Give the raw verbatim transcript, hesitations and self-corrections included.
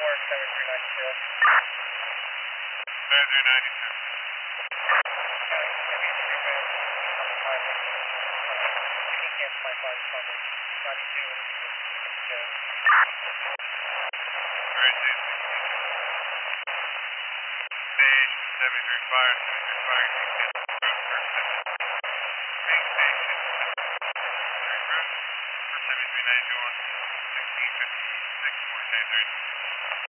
seven three nine two. seven three nine two. Cancel my flight from ninety-two and Joe. Great, Stage seventy-three fire, seventy-three fire, main station. Route for seventy-three ninety-one, sixteen fifty-six, forty-nine three.